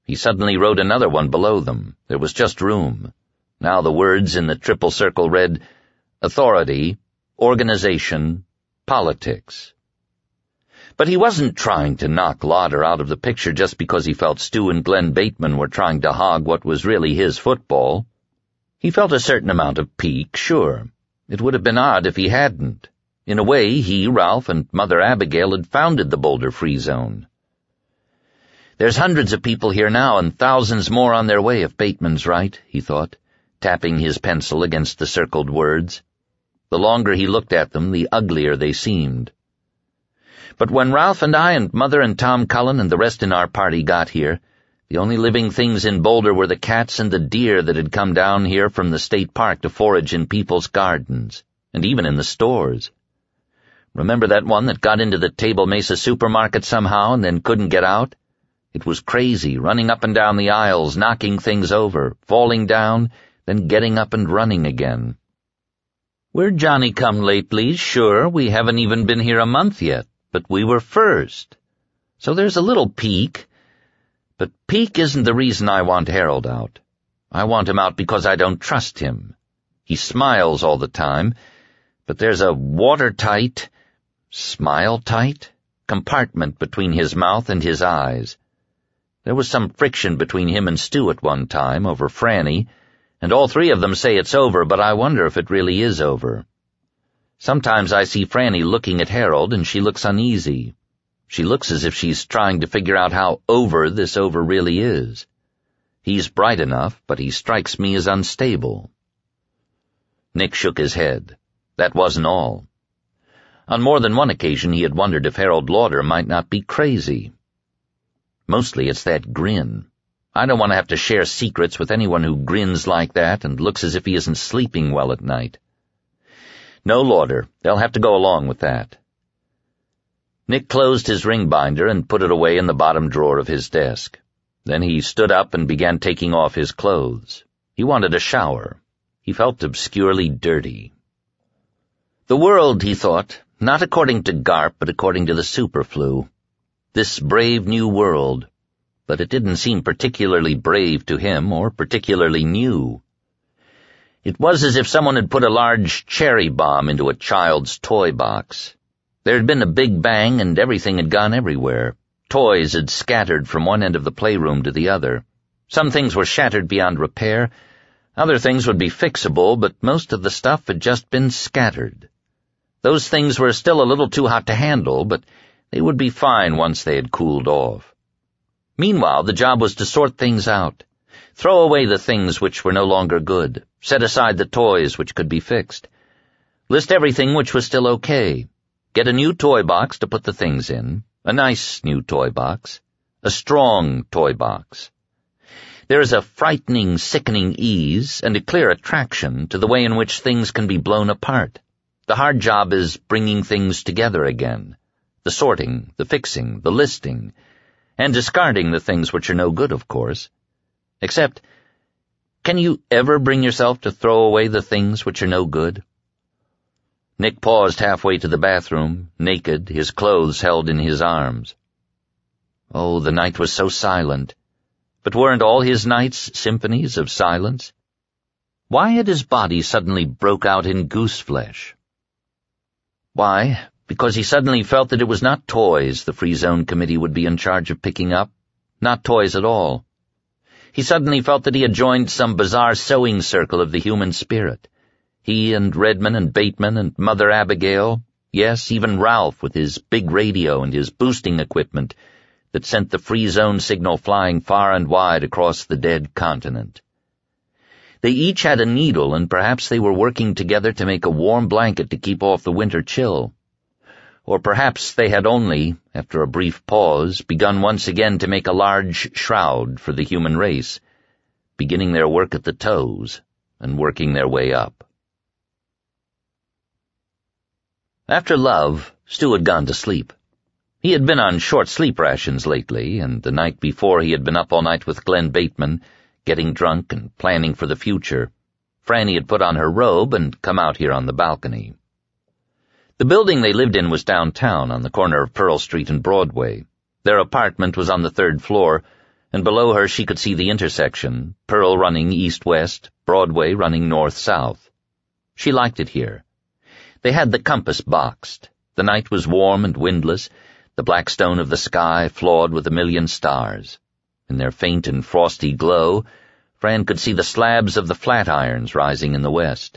He suddenly wrote another one below them. There was just room. Now the words in the triple circle read, authority, organization, politics. But he wasn't trying to knock Lauder out of the picture just because he felt Stu and Glenn Bateman were trying to hog what was really his football. He felt a certain amount of pique, sure. It would have been odd if he hadn't. In a way, he, Ralph, and Mother Abigail had founded the Boulder Free Zone. There's hundreds of people here now and thousands more on their way if Bateman's right, he thought, tapping his pencil against the circled words. The longer he looked at them, the uglier they seemed. But when Ralph and I and Mother and Tom Cullen and the rest in our party got here, the only living things in Boulder were the cats and the deer that had come down here from the state park to forage in people's gardens, and even in the stores. Remember that one that got into the Table Mesa supermarket somehow and then couldn't get out? It was crazy, running up and down the aisles, knocking things over, falling down, then getting up and running again. We're Johnny-come-latelys, sure, we haven't even been here a month yet, but we were first. So there's a little pique. But pique isn't the reason I want Harold out. I want him out because I don't trust him. He smiles all the time, but there's a watertight, smile-tight compartment between his mouth and his eyes. There was some friction between him and Stu at one time over Franny, and all three of them say it's over, but I wonder if it really is over. Sometimes I see Franny looking at Harold, and she looks uneasy. She looks as if she's trying to figure out how over this over really is. He's bright enough, but he strikes me as unstable. Nick shook his head. That wasn't all. On more than one occasion he had wondered if Harold Lauder might not be crazy. Mostly it's that grin. I don't want to have to share secrets with anyone who grins like that and looks as if he isn't sleeping well at night. No, Lauder, they'll have to go along with that. Nick closed his ring binder and put it away in the bottom drawer of his desk. Then he stood up and began taking off his clothes. He wanted a shower. He felt obscurely dirty. The world, he thought, not according to Garp, but according to the superflu. This brave new world. But it didn't seem particularly brave to him or particularly new. It was as if someone had put a large cherry bomb into a child's toy box. There had been a big bang and everything had gone everywhere. Toys had scattered from one end of the playroom to the other. Some things were shattered beyond repair. Other things would be fixable, but most of the stuff had just been scattered. Those things were still a little too hot to handle, but they would be fine once they had cooled off. Meanwhile, the job was to sort things out. Throw away the things which were no longer good. Set aside the toys which could be fixed. List everything which was still okay. Get a new toy box to put the things in. A nice new toy box. A strong toy box. There is a frightening, sickening ease and a clear attraction to the way in which things can be blown apart. The hard job is bringing things together again. The sorting, the fixing, the listing, and discarding the things which are no good, of course. Except, can you ever bring yourself to throw away the things which are no good? Nick paused halfway to the bathroom, naked, his clothes held in his arms. Oh, the night was so silent. But weren't all his nights symphonies of silence? Why had his body suddenly broke out in gooseflesh? Why? Because he suddenly felt that it was not toys the Free Zone Committee would be in charge of picking up. Not toys at all. He suddenly felt that he had joined some bizarre sewing circle of the human spirit. He and Redman and Bateman and Mother Abigail, yes, even Ralph with his big radio and his boosting equipment that sent the Free Zone signal flying far and wide across the dead continent. They each had a needle, and perhaps they were working together to make a warm blanket to keep off the winter chill. Or perhaps they had only, after a brief pause, begun once again to make a large shroud for the human race, beginning their work at the toes and working their way up. After Love, Stu had gone to sleep. He had been on short sleep rations lately, and the night before he had been up all night with Glenn Bateman, getting drunk and planning for the future. Franny had put on her robe and come out here on the balcony. The building they lived in was downtown on the corner of Pearl Street and Broadway. Their apartment was on the third floor, and below her she could see the intersection, Pearl running east-west, Broadway running north-south. She liked it here. They had the compass boxed. The night was warm and windless, the black stone of the sky flawed with a million stars. In their faint and frosty glow, Fran could see the slabs of the Flatirons rising in the west.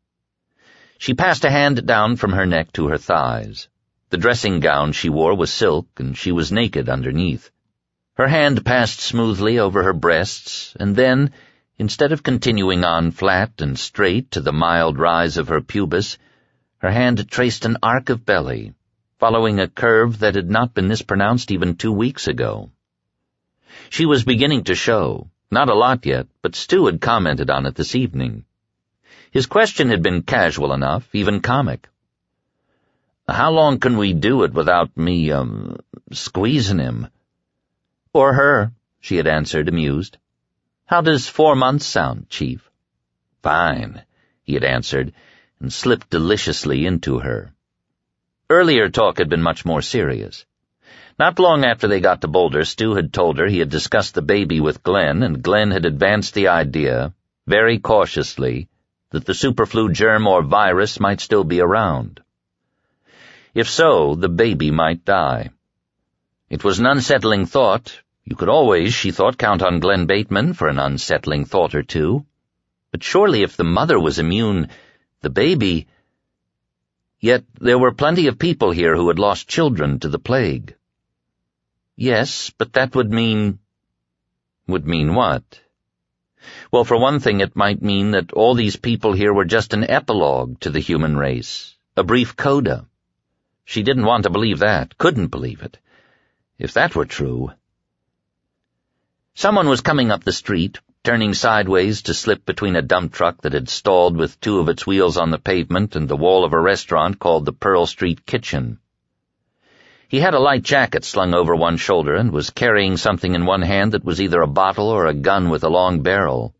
She passed a hand down from her neck to her thighs. The dressing gown she wore was silk, and she was naked underneath. Her hand passed smoothly over her breasts, and then, instead of continuing on flat and straight to the mild rise of her pubis, her hand traced an arc of belly, following a curve that had not been mispronounced even two weeks ago. She was beginning to show, not a lot yet, but Stu had commented on it this evening. His question had been casual enough, even comic. "How long can we do it without me, um, squeezing him?" "Or her," she had answered, amused. "How does four months sound, Chief?" "Fine," he had answered, and slipped deliciously into her. Earlier talk had been much more serious. Not long after they got to Boulder, Stu had told her he had discussed the baby with Glenn, and Glenn had advanced the idea, very cautiously, that the superflu germ or virus might still be around. If so, the baby might die. It was an unsettling thought. You could always, she thought, count on Glenn Bateman for an unsettling thought or two. But surely if the mother was immune, the baby— Yet there were plenty of people here who had lost children to the plague. Yes, but that would mean— Would mean what? Well, for one thing, it might mean that all these people here were just an epilogue to the human race, a brief coda. She didn't want to believe that, couldn't believe it. If that were true— Someone was coming up the street, turning sideways to slip between a dump truck that had stalled with two of its wheels on the pavement and the wall of a restaurant called the Pearl Street Kitchen. He had a light jacket slung over one shoulder and was carrying something in one hand that was either a bottle or a gun with a long barrel.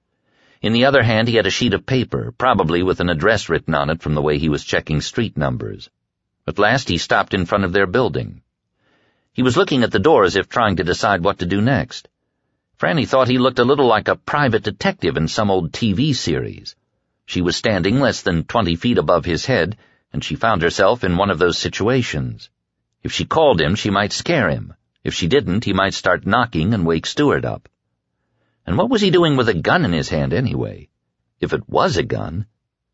In the other hand he had a sheet of paper, probably with an address written on it from the way he was checking street numbers. At last he stopped in front of their building. He was looking at the door as if trying to decide what to do next. Franny thought he looked a little like a private detective in some old T V series. She was standing less than twenty feet above his head, and she found herself in one of those situations. If she called him, she might scare him. If she didn't, he might start knocking and wake Stuart up. And what was he doing with a gun in his hand anyway? If it was a gun—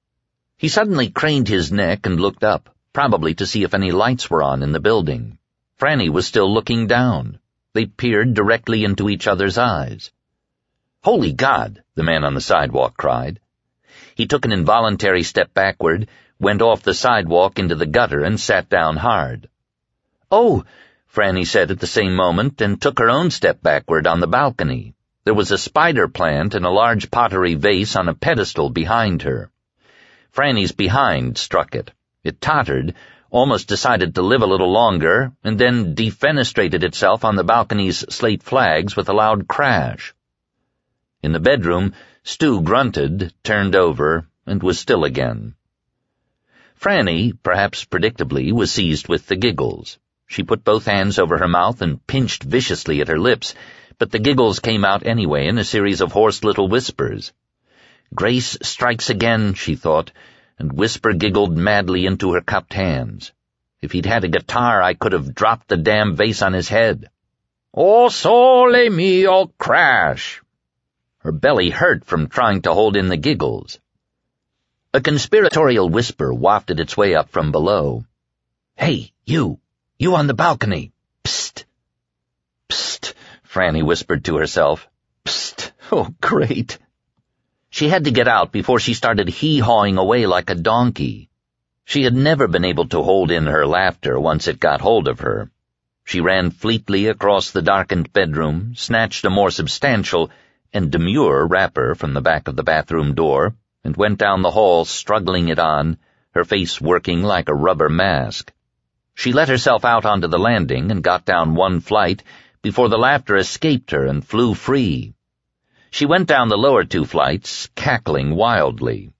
He suddenly craned his neck and looked up, probably to see if any lights were on in the building. Franny was still looking down. They peered directly into each other's eyes. "Holy God!" the man on the sidewalk cried. He took an involuntary step backward, went off the sidewalk into the gutter, and sat down hard. "Oh," Franny said at the same moment, and took her own step backward on the balcony. There was a spider plant and a large pottery vase on a pedestal behind her. Franny's behind struck it. It tottered, almost decided to live a little longer, and then defenestrated itself on the balcony's slate flags with a loud crash. In the bedroom, Stu grunted, turned over, and was still again. Franny, perhaps predictably, was seized with the giggles. She put both hands over her mouth and pinched viciously at her lips, but the giggles came out anyway in a series of hoarse little whispers. "Grace strikes again," she thought, and Whisper giggled madly into her cupped hands. "If he'd had a guitar, I could have dropped the damn vase on his head." "O sole mio," crash! Her belly hurt from trying to hold in the giggles. A conspiratorial whisper wafted its way up from below. "Hey, you! You on the balcony! Psst!" "Psst," Franny whispered to herself. "Psst! Oh, great!" She had to get out before she started hee-hawing away like a donkey. She had never been able to hold in her laughter once it got hold of her. She ran fleetly across the darkened bedroom, snatched a more substantial and demure wrapper from the back of the bathroom door, and went down the hall struggling it on, her face working like a rubber mask. She let herself out onto the landing and got down one flight before the laughter escaped her and flew free. She went down the lower two flights, cackling wildly.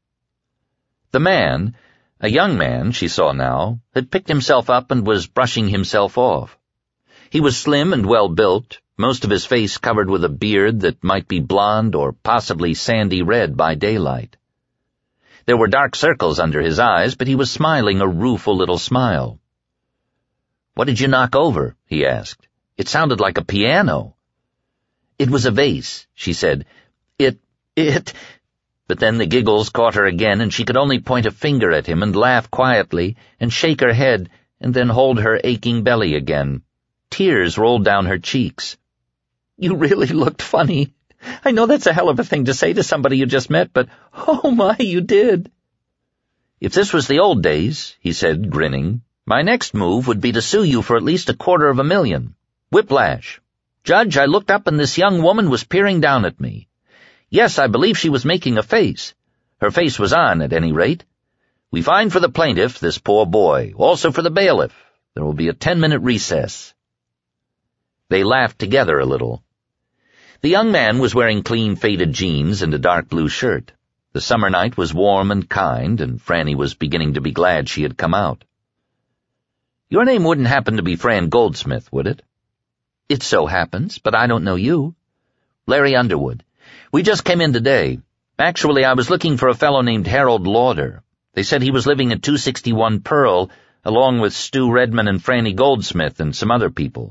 The man, a young man she saw now, had picked himself up and was brushing himself off. He was slim and well-built, most of his face covered with a beard that might be blonde or possibly sandy red by daylight. There were dark circles under his eyes, but he was smiling a rueful little smile. "What did you knock over?" he asked. "It sounded like a piano." "It was a vase," she said. It, it... But then the giggles caught her again, and she could only point a finger at him and laugh quietly and shake her head and then hold her aching belly again. Tears rolled down her cheeks. "You really looked funny. I know that's a hell of a thing to say to somebody you just met, but oh my, you did." "If this was the old days," he said, grinning, "my next move would be to sue you for at least a quarter of a million. Whiplash. Judge, I looked up and this young woman was peering down at me. Yes, I believe she was making a face. Her face was on, at any rate. We find for the plaintiff, this poor boy, also for the bailiff. There will be a ten-minute recess." They laughed together a little. The young man was wearing clean faded jeans and a dark blue shirt. The summer night was warm and kind, and Franny was beginning to be glad she had come out. "Your name wouldn't happen to be Fran Goldsmith, would it?" "It so happens, but I don't know you." "Larry Underwood. We just came in today. Actually, I was looking for a fellow named Harold Lauder. They said he was living at two sixty-one Pearl, along with Stu Redman and Franny Goldsmith and some other people."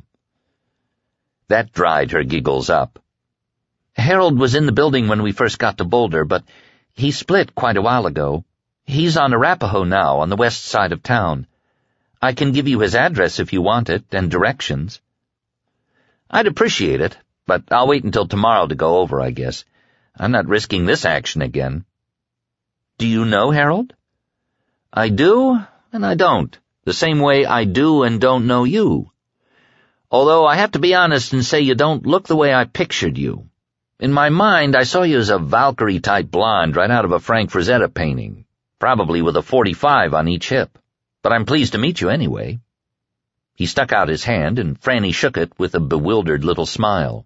That dried her giggles up. "Harold was in the building when we first got to Boulder, but he split quite a while ago. He's on Arapahoe now, on the west side of town. I can give you his address if you want it, and directions." "I'd appreciate it, but I'll wait until tomorrow to go over, I guess. I'm not risking this action again." "Do you know Harold?" "I do, and I don't, the same way I do and don't know you. Although I have to be honest and say you don't look the way I pictured you. In my mind, I saw you as a Valkyrie-type blonde right out of a Frank Frazetta painting, probably with a forty-five on each hip. But I'm pleased to meet you anyway." He stuck out his hand, and Franny shook it with a bewildered little smile.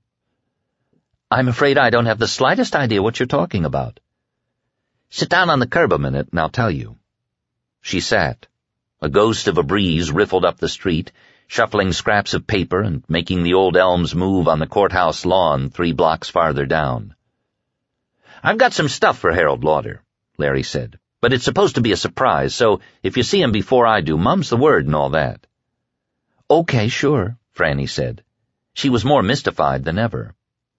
"I'm afraid I don't have the slightest idea what you're talking about." "Sit down on the curb a minute, and I'll tell you." She sat. A ghost of a breeze riffled up the street, shuffling scraps of paper and making the old elms move on the courthouse lawn three blocks farther down. "I've got some stuff for Harold Lauder," Larry said, "but it's supposed to be a surprise, so if you see him before I do, mum's the word and all that." "Okay, sure," Franny said. She was more mystified than ever.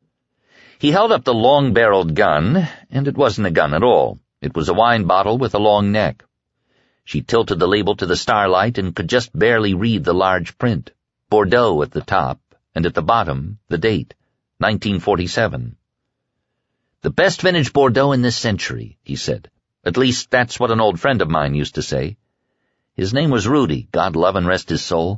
He held up the long-barreled gun, and it wasn't a gun at all. It was a wine bottle with a long neck. She tilted the label to the starlight and could just barely read the large print, Bordeaux at the top, and at the bottom, the date, nineteen forty-seven. "The best vintage Bordeaux in this century," he said. "At least that's what an old friend of mine used to say. His name was Rudy, God love and rest his soul."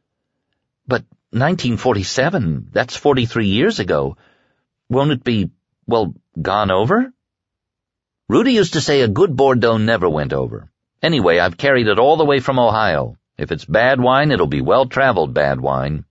"But nineteen forty-seven, that's forty-three years ago. Won't it be, well, gone over?" "Rudy used to say a good Bordeaux never went over. Anyway, I've carried it all the way from Ohio. If it's bad wine, it'll be well-traveled bad wine."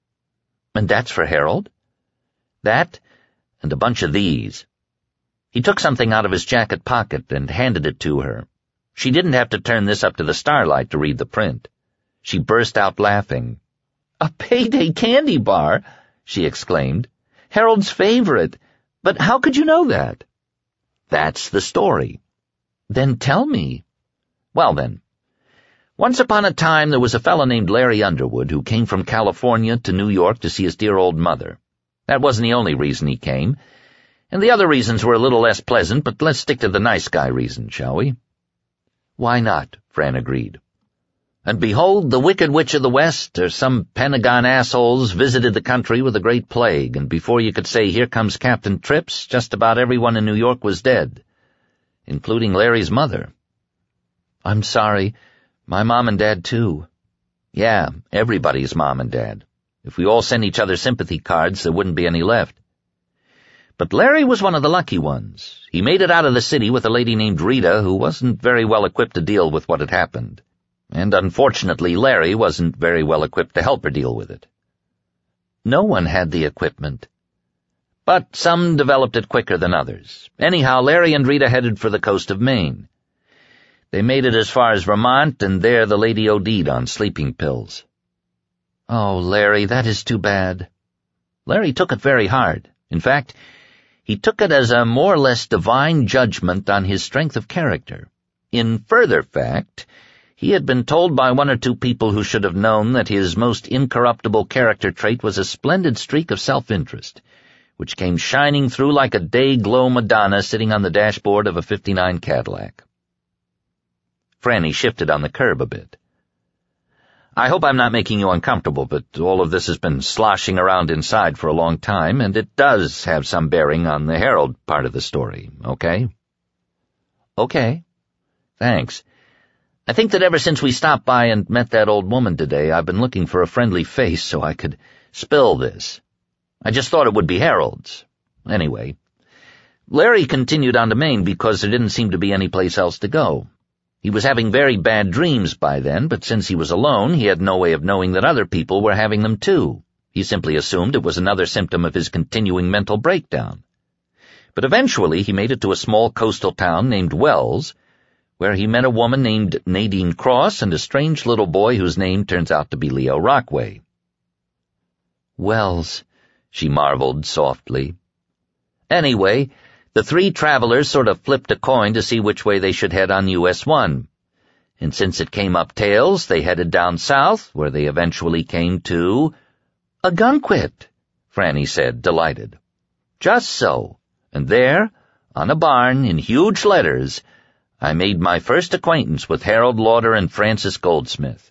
"And that's for Harold?" "That, and a bunch of these." He took something out of his jacket pocket and handed it to her. She didn't have to turn this up to the starlight to read the print. She burst out laughing. "A payday candy bar!" she exclaimed. "Harold's favorite. But how could you know that?" "That's the story." "Then tell me." "Well then, once upon a time there was a fellow named Larry Underwood who came from California to New York to see his dear old mother. That wasn't the only reason he came, and the other reasons were a little less pleasant, but let's stick to the nice guy reason, shall we?" "Why not?" Fran agreed. "And behold, the Wicked Witch of the West, or some Pentagon assholes, visited the country with a great plague, and before you could say, 'Here comes Captain Trips,' just about everyone in New York was dead, including Larry's mother." "I'm sorry. My mom and dad, too." "Yeah, everybody's mom and dad. If we all sent each other sympathy cards, there wouldn't be any left. But Larry was one of the lucky ones. He made it out of the city with a lady named Rita, who wasn't very well equipped to deal with what had happened. And unfortunately, Larry wasn't very well equipped to help her deal with it. No one had the equipment. But some developed it quicker than others. Anyhow, Larry and Rita headed for the coast of Maine. They made it as far as Vermont, and there the lady OD'd on sleeping pills." "Oh, Larry, that is too bad." Larry took it very hard. In fact, he took it as a more or less divine judgment on his strength of character. In further fact, he had been told by one or two people who should have known that his most incorruptible character trait was a splendid streak of self-interest, which came shining through like a day-glow Madonna sitting on the dashboard of a fifty-nine Cadillac. Franny shifted on the curb a bit. I hope I'm not making you uncomfortable, but all of this has been sloshing around inside for a long time, and it does have some bearing on the Herald part of the story, okay? Okay. Thanks. I think that ever since we stopped by and met that old woman today, I've been looking for a friendly face so I could spill this. I just thought it would be Harold's. Anyway, Larry continued on to Maine because there didn't seem to be any place else to go. He was having very bad dreams by then, but since he was alone, he had no way of knowing that other people were having them too. He simply assumed it was another symptom of his continuing mental breakdown. But eventually he made it to a small coastal town named Wells, where he met a woman named Nadine Cross and a strange little boy whose name turns out to be Leo Rockway. Wells, she marveled softly. Anyway, the three travelers sort of flipped a coin to see which way they should head on U S one. And since it came up tails, they headed down south, where they eventually came to Ogunquit, Franny said, delighted. Just so. And there, on a barn, in huge letters, I made my first acquaintance with Harold Lauder and Francis Goldsmith.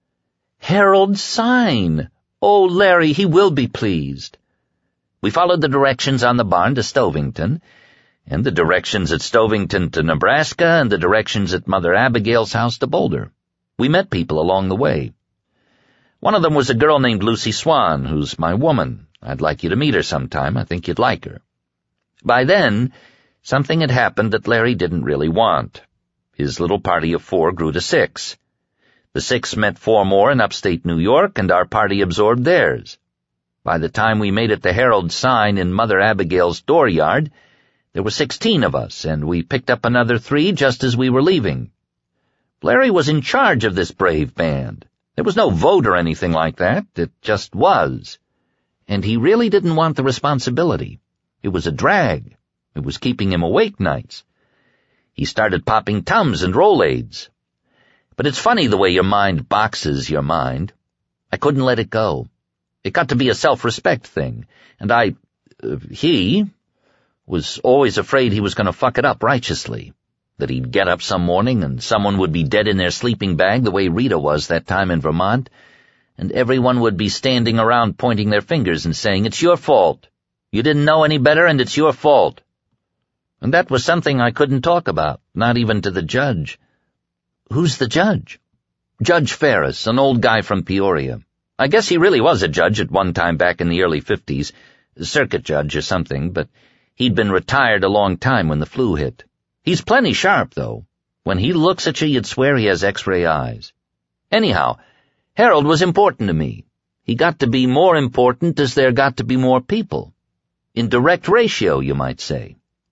Harold's sign! Oh, Larry, he will be pleased. We followed the directions on the barn to Stovington, and the directions at Stovington to Nebraska, and the directions at Mother Abigail's house to Boulder. We met people along the way. One of them was a girl named Lucy Swan, who's my woman. I'd like you to meet her sometime. I think you'd like her. By then, something had happened that Larry didn't really want. His little party of four grew to six. The six met four more in upstate New York, and our party absorbed theirs. By the time we made it to Harold's sign in Mother Abigail's dooryard, there were sixteen of us, and we picked up another three just as we were leaving. Larry was in charge of this brave band. There was no vote or anything like that. It just was. And he really didn't want the responsibility. It was a drag. It was keeping him awake nights. He started popping Tums and Rolaids. But it's funny the way your mind boxes your mind. I couldn't let it go. It got to be a self-respect thing, and I, uh, he, was always afraid he was going to fuck it up righteously, that he'd get up some morning and someone would be dead in their sleeping bag the way Rita was that time in Vermont, and everyone would be standing around pointing their fingers and saying, "It's your fault. You didn't know any better, and it's your fault." And that was something I couldn't talk about, not even to the judge. Who's the judge? Judge Ferris, an old guy from Peoria. I guess he really was a judge at one time back in the early fifties, a circuit judge or something, but he'd been retired a long time when the flu hit. He's plenty sharp, though. When he looks at you, you'd swear he has X-ray eyes. Anyhow, Harold was important to me. He got to be more important as there got to be more people. In direct ratio, you might say.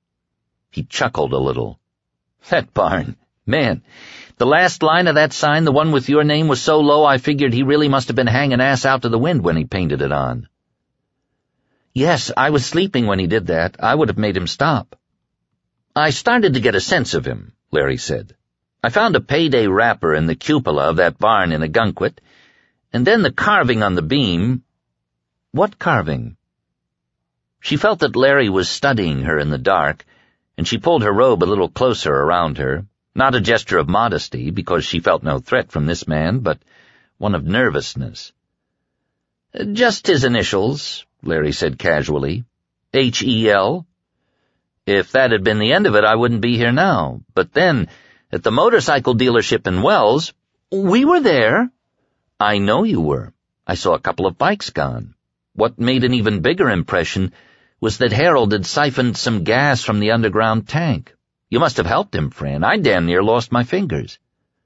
He chuckled a little. That barn, man, the last line of that sign, the one with your name, was so low I figured he really must have been hanging ass out to the wind when he painted it on. Yes, I was sleeping when he did that. I would have made him stop. I started to get a sense of him, Larry said. I found a payday wrapper in the cupola of that barn in Ogunquit, and then the carving on the beam. What carving? She felt that Larry was studying her in the dark, and she pulled her robe a little closer around her, not a gesture of modesty, because she felt no threat from this man, but one of nervousness. Just his initials, Larry said casually. H E L If that had been the end of it, I wouldn't be here now. But then, at the motorcycle dealership in Wells, we were there. I know you were. I saw a couple of bikes gone. What made an even bigger impression was that Harold had siphoned some gas from the underground tank. You must have helped him, Fran. I damn near lost my fingers.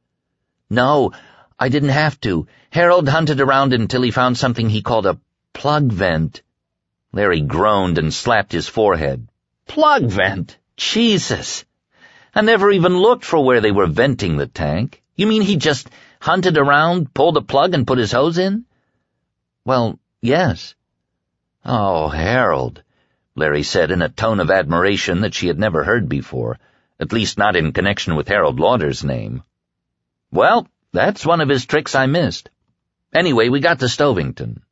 No, I didn't have to. Harold hunted around until he found something he called a plug vent. Larry groaned and slapped his forehead. Plug vent? Jesus! I never even looked for where they were venting the tank. You mean he just hunted around, pulled a plug, and put his hose in? Well, yes. Oh, Harold, Larry said in a tone of admiration that she had never heard before, at least not in connection with Harold Lauder's name. Well, that's one of his tricks I missed. Anyway, we got to Stovington.